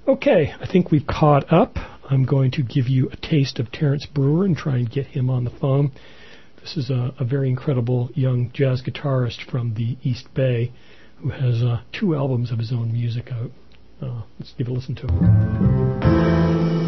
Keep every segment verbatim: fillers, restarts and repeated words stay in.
Okay, I think we've caught up. I'm going to give you a taste of Terrence Brewer and try and get him on the phone. This is a, a very incredible young jazz guitarist from the East Bay who has uh, two albums of his own music out. Uh, let's give a listen to him.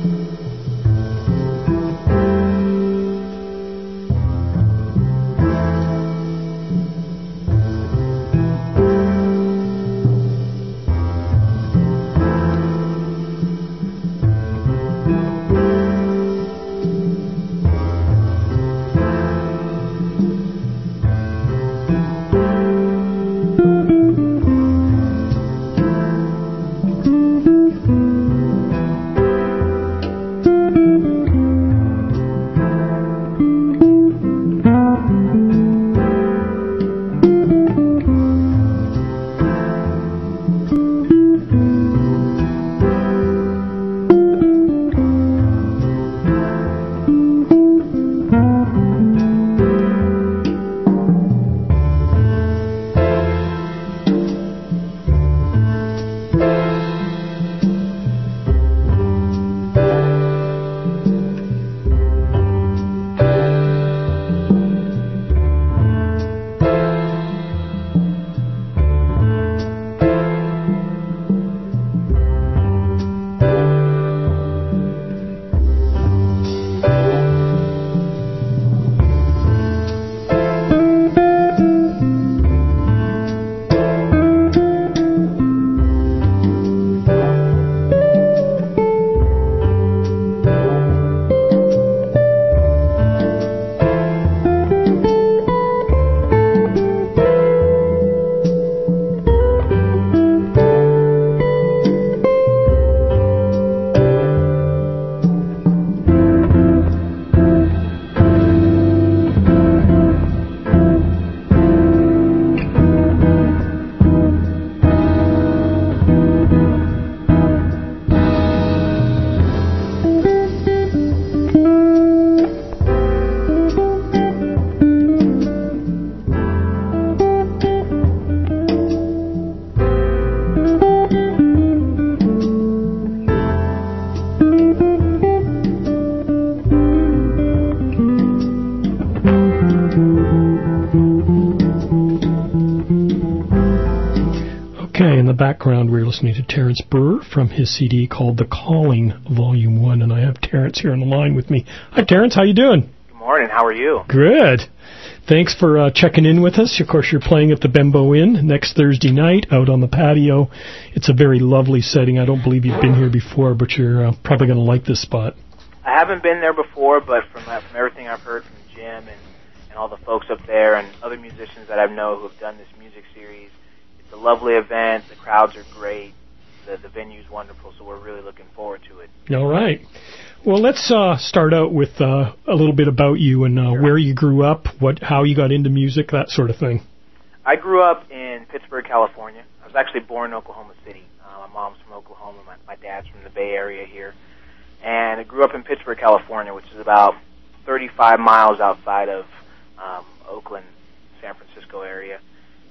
Background, we're listening to Terrence Brewer from his C D called The Calling, Volume one, and I have Terrence here on the line with me. Hi, Terrence. How you doing? Good morning. How are you? Good. Thanks for uh, checking in with us. Of course, you're playing at the Bembo Inn next Thursday night out on the patio. It's a very lovely setting. I don't believe you've been here before, but you're uh, probably going to like this spot. I haven't been there before, but from, uh, from everything I've heard from Jim and, and all the folks up there and other musicians that I know who have done this music series, it's a lovely event. The crowds are great. The, the venue's wonderful, so we're really looking forward to it. All right. Well, let's uh, start out with uh, a little bit about you and uh, sure. where you grew up, what, how you got into music, that sort of thing. I grew up in Pittsburgh, California. I was actually born in Oklahoma City. Uh, my mom's from Oklahoma. My, my dad's from the Bay Area here. And I grew up in Pittsburgh, California, which is about thirty-five miles outside of um, Oakland, San Francisco area.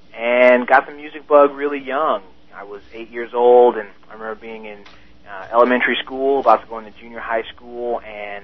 And got the music bug really young. I was eight years old, and I remember being in uh, elementary school, about to go into junior high school, and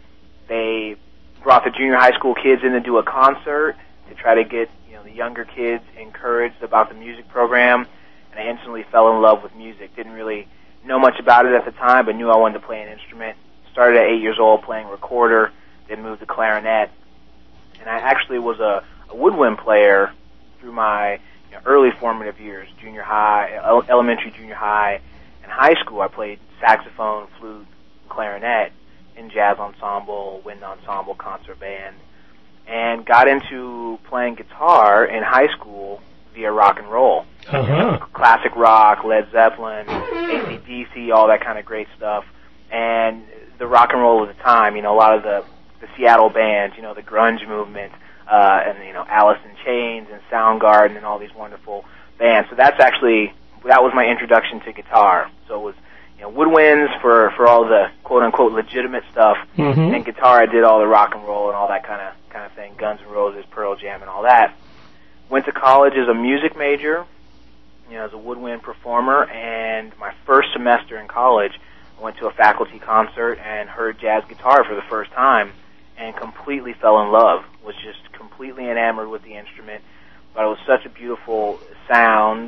they brought the junior high school kids in to do a concert to try to get, you know, the younger kids encouraged about the music program, and I instantly fell in love with music. Didn't really know much about it at the time, but knew I wanted to play an instrument. Started at eight years old playing recorder, then moved to clarinet, and I actually was a, a woodwind player through my you know, early formative years, junior high, elementary, junior high, and high school. I played saxophone, flute, clarinet in jazz ensemble, wind ensemble, concert band, and got into playing guitar in high school via rock and roll. Uh-huh. Classic rock, Led Zeppelin, A C D C, all that kind of great stuff. And the rock and roll of the time, you know, a lot of the, the Seattle bands, you know, the grunge movement, uh, and, you know, Alice in Chains and Soundgarden and all these wonderful bands. So that's actually, that was my introduction to guitar. So it was, you know, woodwinds for, for all the quote-unquote legitimate stuff, mm-hmm. and guitar I did all the rock and roll and all that kind of kind of thing, Guns N' Roses, Pearl Jam, and all that. Went to college as a music major, you know, as a woodwind performer, and my first semester in college, I went to a faculty concert and heard jazz guitar for the first time and completely fell in love, was just completely enamored with the instrument, but it was such a beautiful sound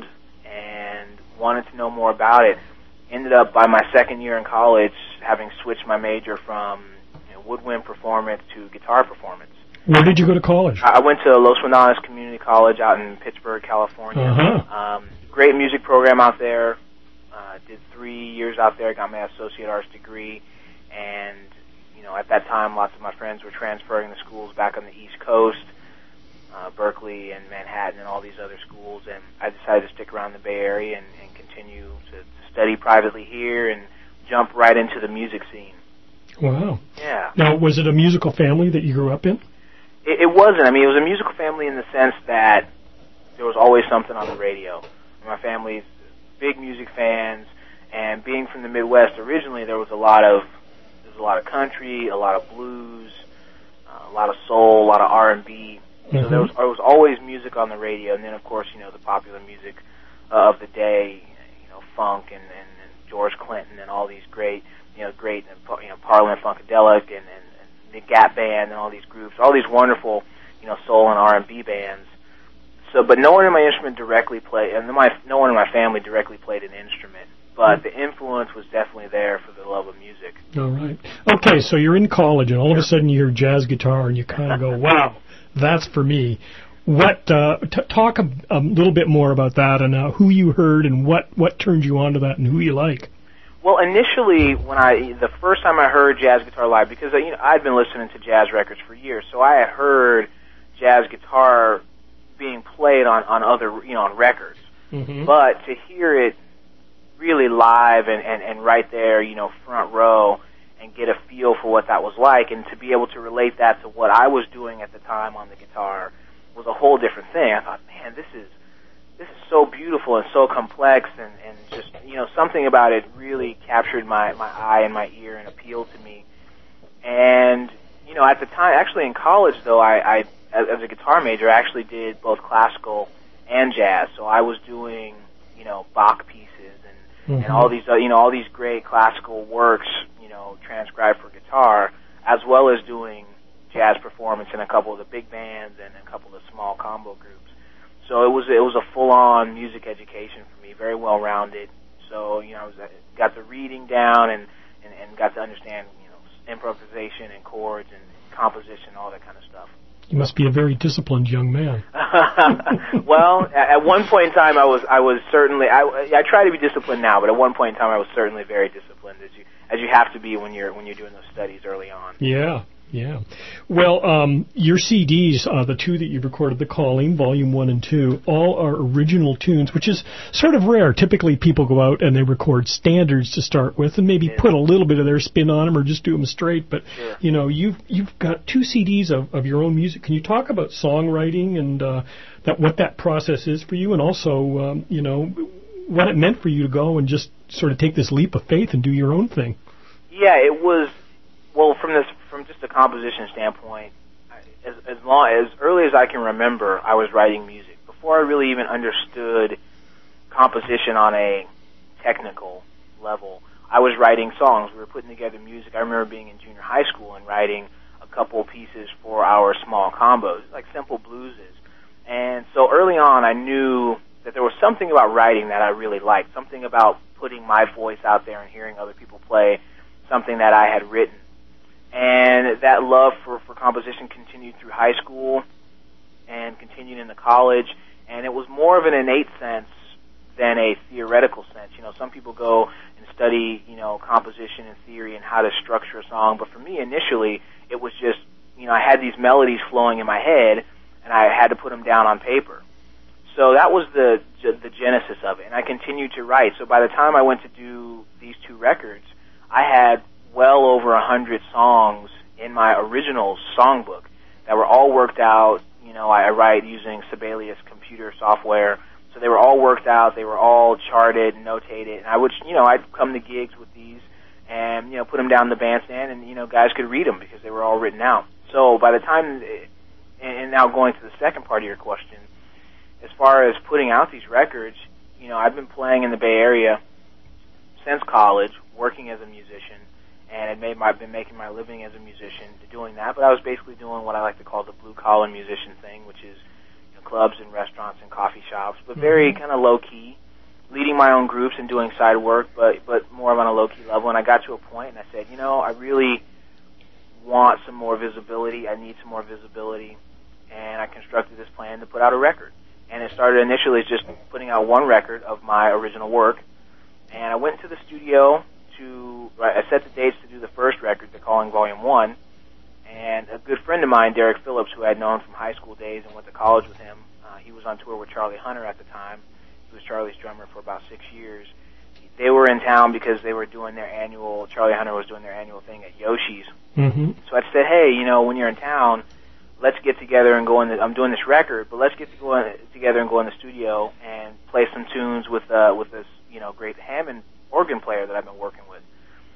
and wanted to know more about it. Ended up, by my second year in college, having switched my major from you know, woodwind performance to guitar performance. Where did you go to college? I went to Los Menanes Community College out in Pittsburgh, California. Uh-huh. Um, great music program out there. Uh, did three years out there, got my associate arts degree, and you know, at that time, lots of my friends were transferring to schools back on the East Coast, uh, Berkeley and Manhattan and all these other schools, and I decided to stick around the Bay Area and, and continue to, to study privately here and jump right into the music scene. Wow. Yeah. Now, was it a musical family that you grew up in? It, it wasn't. I mean, it was a musical family in the sense that there was always something on the radio. My family's big music fans, and being from the Midwest originally, there was a lot of there was a lot of country, a lot of blues, uh, a lot of soul, a lot of R and B. Mm-hmm. So there was, there was always music on the radio, and then of course, you know, the popular music uh, of the day, you know, funk and, and, and George Clinton and all these great, you know, great, you know, Parliament Funkadelic and, and, and the Gap Band and all these groups, all these wonderful, you know, soul and R and B bands. So, but no one in my instrument directly played, and my, no one in my family directly played an instrument. But the influence was definitely there for the love of music. All right. Okay, so you're in college, and all of a sudden you hear jazz guitar, and you kind of go, "Wow, that's for me." What? Uh, t- talk a, a little bit more about that, and uh, who you heard, and what what turned you on to that, and who you like. Well, initially, when I the first time I heard jazz guitar live, because you know I'd been listening to jazz records for years, so I had heard jazz guitar being played on, on other, you know, on records. Mm-hmm. But to hear it really live and, and, and right there, you know, front row and get a feel for what that was like and to be able to relate that to what I was doing at the time on the guitar was a whole different thing. I thought, man, this is, this is so beautiful and so complex and, and just, you know, something about it really captured my, my eye and my ear and appealed to me. And, you know, at the time, actually in college though, I, I as a guitar major, I actually did both classical and jazz. So I was doing, you know, Bach pieces and, mm-hmm. and all these, uh, you know, all these great classical works, you know, transcribed for guitar, as well as doing jazz performance in a couple of the big bands and a couple of the small combo groups. So it was it was a full-on music education for me, very well-rounded. So you know, I was got the reading down and, and, and got to understand, you know, improvisation and chords and composition, all that kind of stuff. You must be a very disciplined young man. Well, at one point in time, I was I was certainly I, I try to be disciplined now, but at one point in time, I was certainly very disciplined, as you as you have to be when you're when you're doing those studies early on. Yeah. Yeah. Well, um, your C Ds, uh, the two that you've recorded, The Calling, Volume one and two, all are original tunes, which is sort of rare. Typically, people go out and they record standards to start with and maybe yeah. put a little bit of their spin on them or just do them straight. But, yeah. you know, you've you've got two C Ds of, of your own music. Can you talk about songwriting and uh, that what that process is for you, and also, um, you know, what it meant for you to go and just sort of take this leap of faith and do your own thing? Yeah, it was, well, from this from just a composition standpoint, as as long as early as I can remember, I was writing music before I really even understood composition on a technical level. I was writing songs. We were putting together music. I remember being in junior high school and writing a couple pieces for our small combos, like simple blueses. And so early on, I knew that there was something about writing that I really liked, something about putting my voice out there and hearing other people play something that I had written. And that love for, for composition continued through high school and continued into college. And it was more of an innate sense than a theoretical sense. You know, some people go and study, you know, composition and theory and how to structure a song. But for me, initially, it was just, you know, I had these melodies flowing in my head, and I had to put them down on paper. So that was the the genesis of it. And I continued to write. So by the time I went to do these two records, I had well over a hundred songs in my original songbook that were all worked out. You know, I write using Sibelius computer software, so they were all worked out. They were all charted and notated. And I would, you know, I'd come to gigs with these and, you know, put them down in the bandstand, and, you know, guys could read them because they were all written out. So by the time, and now going to the second part of your question, as far as putting out these records, you know, I've been playing in the Bay Area since college, working as a musician, and I've made my, been making my living as a musician doing that. But I was basically doing what I like to call the blue collar musician thing, which is you know, clubs and restaurants and coffee shops, but very mm-hmm. kind of low key, leading my own groups and doing side work, but but more of on a low key level. And I got to a point, and I said, you know, I really want some more visibility. I need some more visibility, and I constructed this plan to put out a record. And it started initially as just putting out one record of my original work. And I went to the studio to, I set the dates to do the first record, The Calling Volume one. And a good friend of mine, Derek Phillips, who I had known from high school days and went to college with him, uh, he was on tour with Charlie Hunter at the time. He was Charlie's drummer for about six years. They were in town because they were doing their annual, Charlie Hunter was doing their annual thing at Yoshi's. Mm-hmm. So I said, hey, you know, when you're in town, let's get together and go in the, I'm doing this record, but let's get to go in, together and go in the studio and play some tunes with, uh, with this, you know, great Hammond organ player that I've been working with.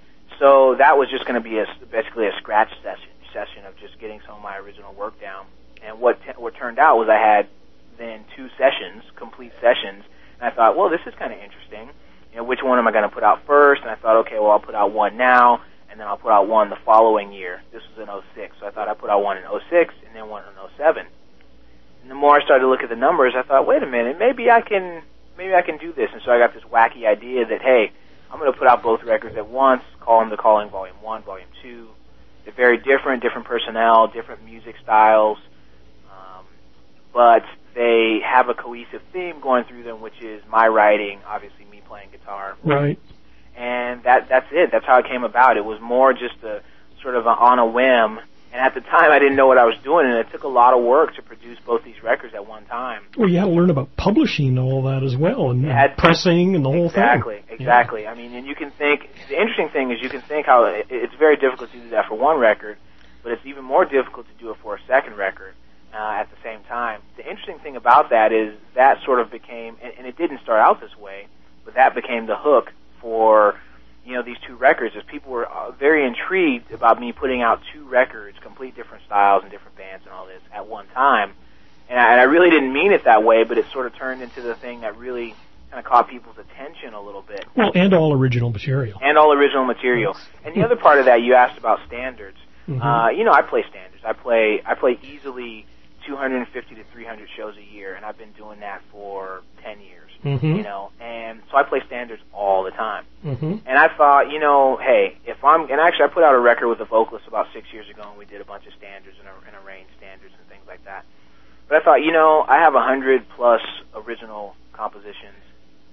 So that was just going to be a, basically a scratch session, session of just getting some of my original work down. And what, t- what turned out was I had then two sessions, complete sessions, and I thought, well, this is kind of interesting. You know, which one am I going to put out first? And I thought, okay, well, I'll put out one now, and then I'll put out one the following year. This was in oh six, so I thought I'd put out one in oh six and then one in oh seven. And the more I started to look at the numbers, I thought, wait a minute, maybe I can maybe I can do this. And so I got this wacky idea that, hey, I'm going to put out both records at once, call them The Calling Volume one, Volume two. They're very different, different personnel, different music styles, um, but they have a cohesive theme going through them, which is my writing, obviously me playing guitar. Right. And that that's it. That's how it came about. It was more just a sort of a, on a whim. And at the time, I didn't know what I was doing, and it took a lot of work to produce both these records at one time. Well, you had to learn about publishing and all that as well, and, and pressing and the whole exactly, thing. Exactly, exactly. Yeah. I mean, and you can think, the interesting thing is you can think how it, it's very difficult to do that for one record, but it's even more difficult to do it for a second record uh, at the same time. The interesting thing about that is that sort of became, and, and it didn't start out this way, but that became the hook for, you know, these two records, as people were uh, very intrigued about me putting out two records, complete different styles and different bands and all this at one time. And I, and I really didn't mean it that way, but it sort of turned into the thing that really kind of caught people's attention a little bit. Well, and all original material. And all original material. And the other part of that, you asked about standards. Mm-hmm. Uh, you know, I play standards. I play, I play easily two hundred fifty to three hundred shows a year, and I've been doing that for ten years. Mm-hmm. You know, and so I play standards all the time. Mm-hmm. And I thought, you know, hey, if I'm, and actually I put out a record with a vocalist about six years ago, and we did a bunch of standards and, and arranged standards and things like that. But I thought, you know, I have a hundred plus original compositions.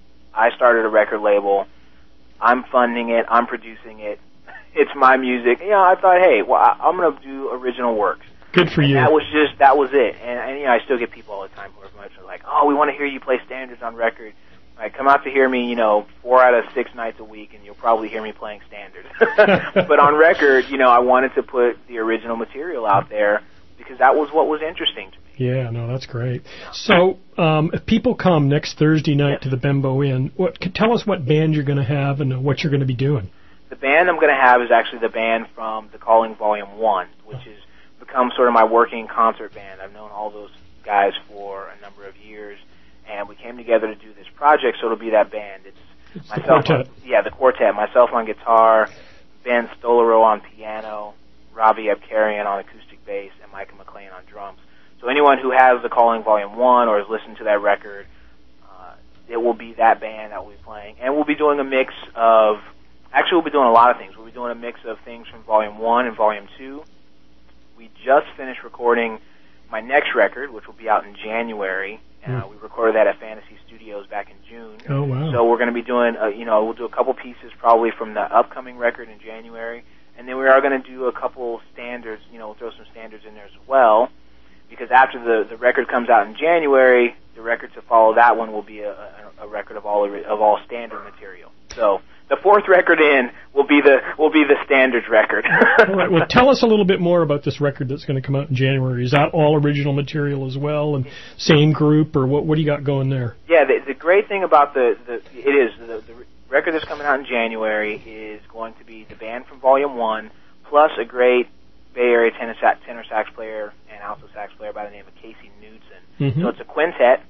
I started a record label. I'm funding it. I'm producing it. It's my music. You know, I thought, hey, well, I, I'm going to do original works. Good for and you. That was just, that was it. And, and, you know, I still get people all the time who are much like, oh, we want to hear you play standards on record. Like, come out to hear me, you know, four out of six nights a week, and you'll probably hear me playing standards. But on record, you know, I wanted to put the original material out there because that was what was interesting to me. Yeah, no, that's great. So, um, if people come next Thursday night yes. to the Bembo Inn, what, tell us what band you're going to have and what you're going to be doing. The band I'm going to have is actually the band from The Calling Volume one, which is become sort of my working concert band. I've known all those guys for a number of years, and we came together to do this project, so it'll be that band. It's, it's myself, the quartet. On, yeah, the quartet. Myself on guitar, Ben Stolero on piano, Ravi Abkarian on acoustic bass, and Micah McLean on drums. So anyone who has The Calling Volume one or has listened to that record, uh, it will be that band that we'll be playing. And we'll be doing a mix of, actually we'll be doing a lot of things. We'll be doing a mix of things from Volume one and Volume two. We just finished recording my next record, which will be out in January. Uh, mm. We recorded that at Fantasy Studios back in June. Oh, wow. So we're going to be doing, uh, you know, we'll do a couple pieces probably from the upcoming record in January. And then we are going to do a couple standards, you know, we'll throw some standards in there as well. Because after the, the record comes out in January, the record to follow that one will be a, a, a record of all of all standard material. So the fourth record in will be the will be the standards record. All right. Well, tell us a little bit more about this record that's going to come out in January. Is that all original material as well, and same group, or what? What do you got going there? Yeah, the, the great thing about the, the it is the, the record that's coming out in January is going to be the band from Volume One plus a great Bay Area tenor sax, tenor sax player and alto sax player by the name of Casey Knudsen. Mm-hmm. So it's a quintet. It's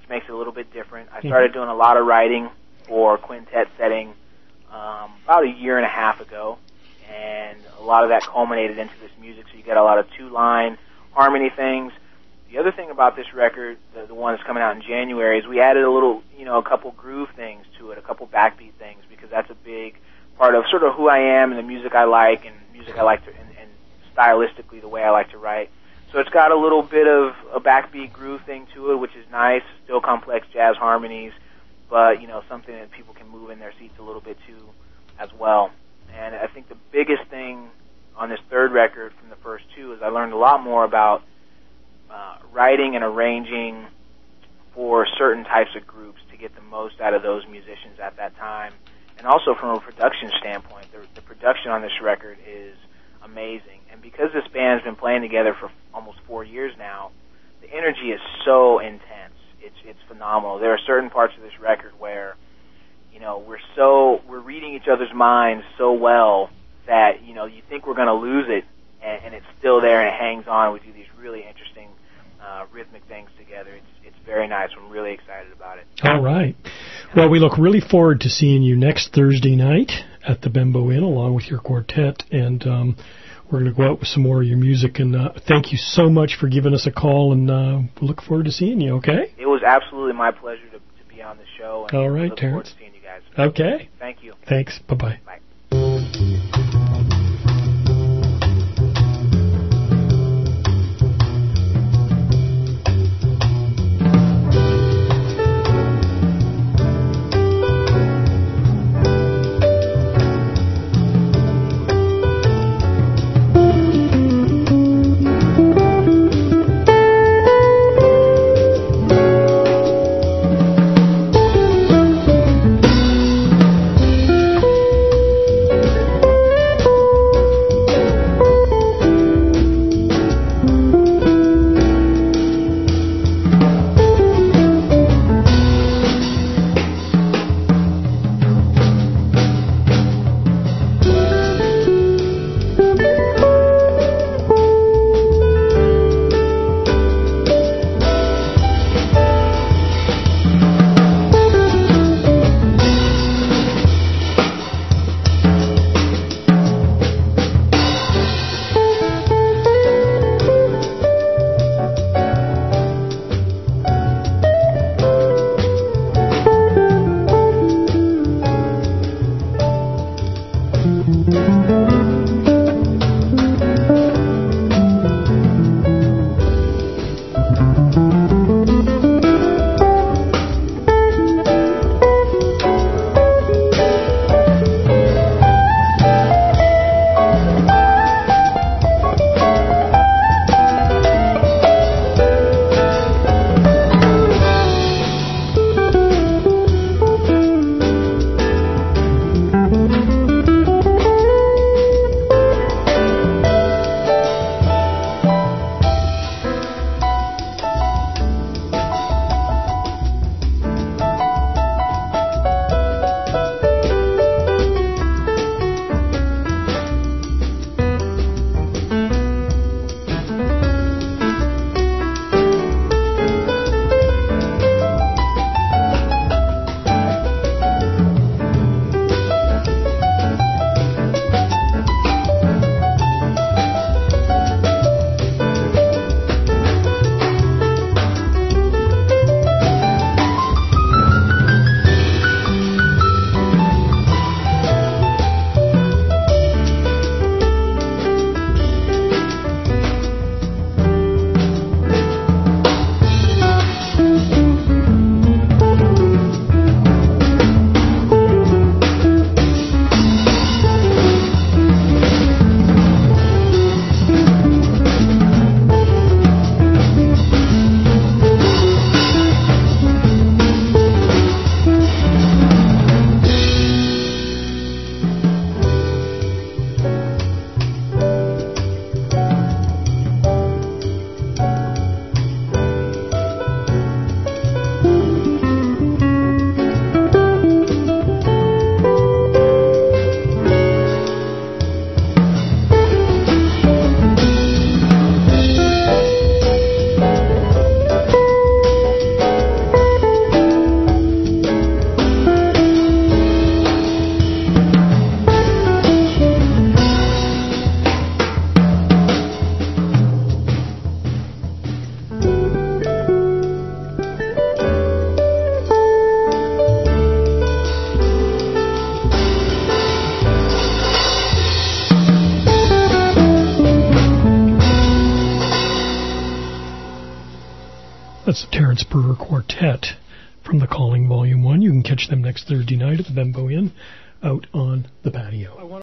makes it a little bit different. I started doing a lot of writing for quintet setting um, about a year and a half ago, and a lot of that culminated into this music, so you get a lot of two-line harmony things. The other thing about this record, the, the one that's coming out in January, is we added a little, you know, a couple groove things to it, a couple backbeat things, because that's a big part of sort of who I am and the music I like and music I like to, and, and stylistically the way I like to write. So it's got a little bit of a backbeat groove thing to it, which is nice, still complex jazz harmonies, but, you know, something that people can move in their seats a little bit to as well. And I think the biggest thing on this third record from the first two is I learned a lot more about uh, writing and arranging for certain types of groups to get the most out of those musicians at that time. And also from a production standpoint, the, the production on this record is amazing. And because this band's been playing together for almost four years now, the energy is so intense. It's it's phenomenal. There are certain parts of this record where, you know, we're so we're reading each other's minds so well that, you know, you think we're going to lose it, and, and it's still there and it hangs on. We do these really interesting uh, rhythmic things together. It's it's very nice. I'm really excited about it. All right. Well, we look really forward to seeing you next Thursday night at the Bembo Inn along with your quartet, and um, we're going to go out with some more of your music. And uh, thank you so much for giving us a call, and uh, we look forward to seeing you, okay? It was absolutely my pleasure to, to be on the show. And all right, look Terrence. Forward to seeing you guys. Okay. Thank you. Thanks. Bye-bye. Bye. That's the Terrence Brewer Quartet from The Calling Volume one. You can catch them next Thursday night at the Bembo Inn out on the patio.